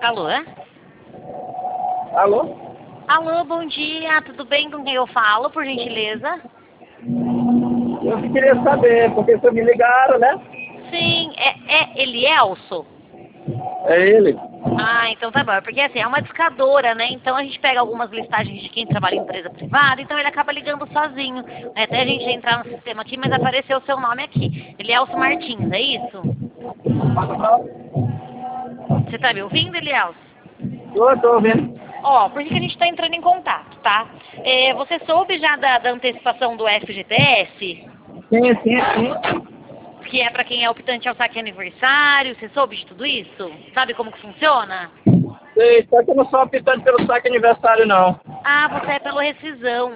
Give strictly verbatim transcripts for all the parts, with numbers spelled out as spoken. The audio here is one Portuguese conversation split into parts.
Alô? Alô? Alô, bom dia, tudo bem com quem eu falo, por gentileza? Eu que queria saber, porque vocês me ligaram, né? Sim, é, é Elielso? É ele. Ah, então tá bom, porque assim, é uma discadora, né? Então a gente pega algumas listagens de quem trabalha em empresa privada, então ele acaba ligando sozinho. Né? Até a gente entrar no sistema aqui, mas apareceu o seu nome aqui. Elielso Martins, é isso? Você tá me ouvindo, Elielso? Tô, tô ouvindo. Ó, por que que a gente tá entrando em contato, tá? É, você soube já da, da antecipação do F G T S? Sim, sim, sim. Que é para quem é optante ao saque aniversário, você soube de tudo isso? Sabe como que funciona? Sei, só que eu não sou optante pelo saque aniversário, não. Ah, você é pelo rescisão.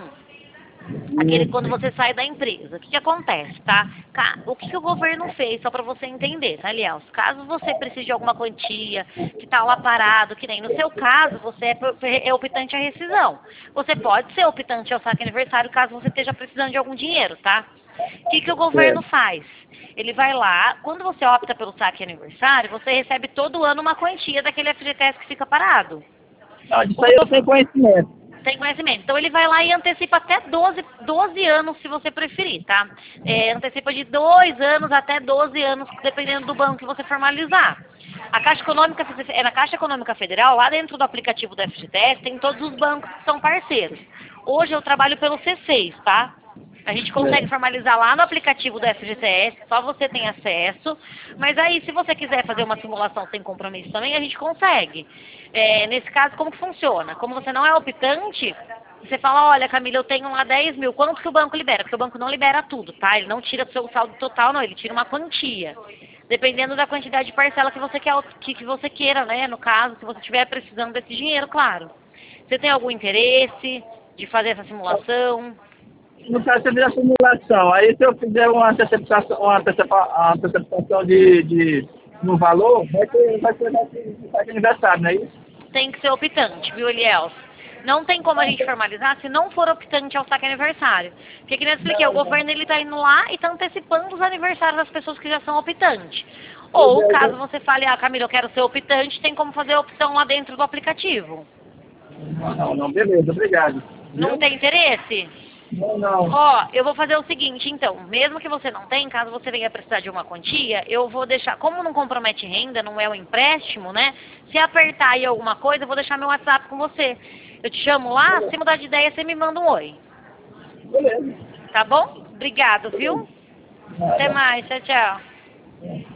Aquele quando você sai da empresa. O que, que acontece, tá? Ca- O que, que o governo fez, só para você entender, tá, Eliel? Caso você precise de alguma quantia, que tá lá parado, que nem no seu caso, você é, pro- é optante à rescisão. Você pode ser optante ao saque aniversário caso você esteja precisando de algum dinheiro, tá? O que, que o governo Certo. faz? Ele vai lá, quando você opta pelo saque aniversário, você recebe todo ano uma quantia daquele F G T S que fica parado. Não, disso O aí eu tenho conhecimento. Tem conhecimento. Então ele vai lá e antecipa até doze, doze anos, se você preferir, tá? É, antecipa de dois anos até doze anos, dependendo do banco que você formalizar. A Caixa Econômica, é na Caixa Econômica Federal, lá dentro do aplicativo do F G T S, tem todos os bancos que são parceiros. Hoje eu trabalho pelo C seis, tá? A gente consegue formalizar lá no aplicativo do F G T S, só você tem acesso. Mas aí, se você quiser fazer uma simulação sem compromisso também, a gente consegue. É, nesse caso, como que funciona? Como você não é optante, você fala, olha, Camila, eu tenho lá dez mil, quanto que o banco libera? Porque o banco não libera tudo, tá? Ele não tira do seu saldo total, não, ele tira uma quantia. Dependendo da quantidade de parcela que você, quer, que, que você queira, né? No caso, se você estiver precisando desse dinheiro, claro. Você tem algum interesse de fazer essa simulação? No caso, você fizer a simulação, aí se eu fizer uma antecipação, uma antecipa, uma antecipação de, de, no valor, vai ser, vai ser de saque aniversário, não é isso? Tem que ser optante, viu, Eliel? Não tem como a gente formalizar se não for optante ao saque aniversário. Porque, que nem eu expliquei, o governo ele está indo lá e está antecipando os aniversários das pessoas que já são optantes. Pois Ou, é, caso eu- você fale, ah, Camila, eu quero ser optante, tem como fazer a opção lá dentro do aplicativo. Não, não, não, beleza, obrigado. Não Viu? tem interesse? Não, não. Ó, eu vou fazer o seguinte, então, mesmo que você não tenha, caso você venha precisar de uma quantia, eu vou deixar, como não compromete renda, não é um empréstimo, né? Se apertar aí alguma coisa, eu vou deixar meu WhatsApp com você. Eu te chamo lá, se mudar de ideia, você me manda um oi. Beleza. Tá bom? Obrigado, viu? Até mais, tchau, tchau.